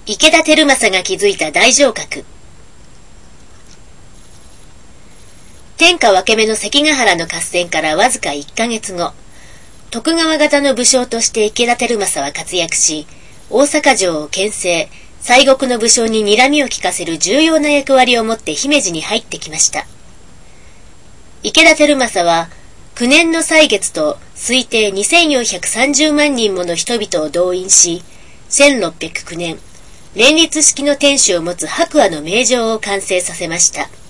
池田輝政が築いた大城郭。天下分け目の関ヶ原の合戦からわずか1ヶ月後、徳川方の武将として池田輝政は活躍し、大阪城を牽制、西国の武将に睨みを利かせる重要な役割を持って姫路に入ってきました。池田輝政は、9年の歳月と推定2430万人もの人々を動員し、1609年、連立式の天守を持つ白亜の名城を完成させました。